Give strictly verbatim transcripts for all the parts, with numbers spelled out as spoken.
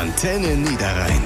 Antenne Niederrhein.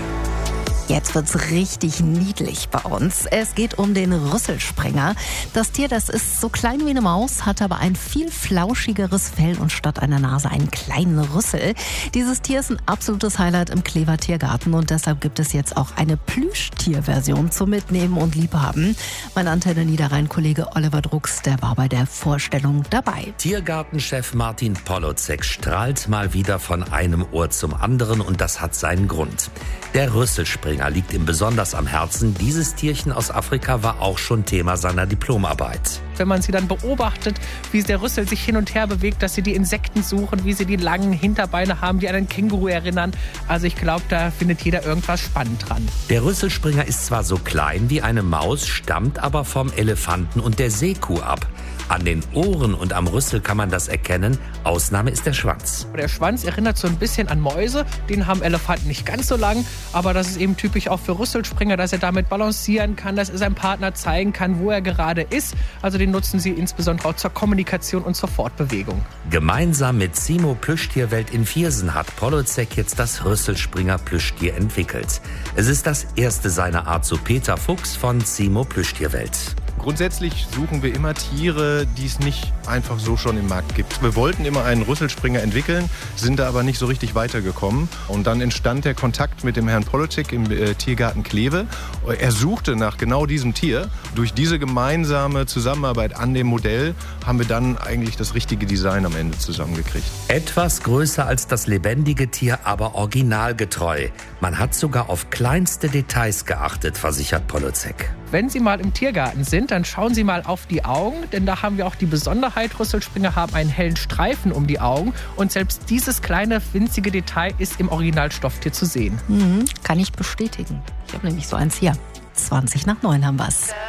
Jetzt wird's richtig niedlich bei uns. Es geht um den Rüsselspringer. Das Tier, das ist so klein wie eine Maus, hat aber ein viel flauschigeres Fell und statt einer Nase einen kleinen Rüssel. Dieses Tier ist ein absolutes Highlight im Klever Tiergarten und deshalb gibt es jetzt auch eine Plüschtierversion zum Mitnehmen und Liebhaben. Mein Antenne Niederrhein-Kollege Oliver Drucks, der war bei der Vorstellung dabei. Tiergartenchef Martin Polozek strahlt mal wieder von einem Ohr zum anderen und das hat seinen Grund. Der Rüsselspringer liegt ihm besonders am Herzen. Dieses Tierchen aus Afrika war auch schon Thema seiner Diplomarbeit. Wenn man sie dann beobachtet, wie der Rüssel sich hin und her bewegt, dass sie die Insekten suchen, wie sie die langen Hinterbeine haben, die an einen Känguru erinnern. Also ich glaube, da findet jeder irgendwas spannend dran. Der Rüsselspringer ist zwar so klein wie eine Maus, stammt aber vom Elefanten und der Seekuh ab. An den Ohren und am Rüssel kann man das erkennen. Ausnahme ist der Schwanz. Der Schwanz erinnert so ein bisschen an Mäuse. Den haben Elefanten nicht ganz so lang. Aber das ist eben typisch auch für Rüsselspringer, dass er damit balancieren kann, dass er seinem Partner zeigen kann, wo er gerade ist. Also den nutzen sie insbesondere auch zur Kommunikation und zur Fortbewegung. Gemeinsam mit Zimo Plüschtierwelt in Viersen hat Polozek jetzt das Rüsselspringer Plüschtier entwickelt. Es ist das erste seiner Art zu Peter Fuchs von Zimo Plüschtierwelt. Grundsätzlich suchen wir immer Tiere, die es nicht einfach so schon im Markt gibt. Wir wollten immer einen Rüsselspringer entwickeln, sind da aber nicht so richtig weitergekommen. Und dann entstand der Kontakt mit dem Herrn Polozek im äh, Tiergarten Kleve. Er suchte nach genau diesem Tier. Durch diese gemeinsame Zusammenarbeit an dem Modell haben wir dann eigentlich das richtige Design am Ende zusammengekriegt. Etwas größer als das lebendige Tier, aber originalgetreu. Man hat sogar auf kleinste Details geachtet, versichert Polozek. Wenn Sie mal im Tiergarten sind, dann schauen Sie mal auf die Augen, denn da haben wir auch die Besonderheit, Rüsselspringer haben einen hellen Streifen um die Augen und selbst dieses kleine, winzige Detail ist im Originalstofftier zu sehen. Mhm, kann ich bestätigen. Ich habe nämlich so eins hier. zwanzig nach neun haben wir's.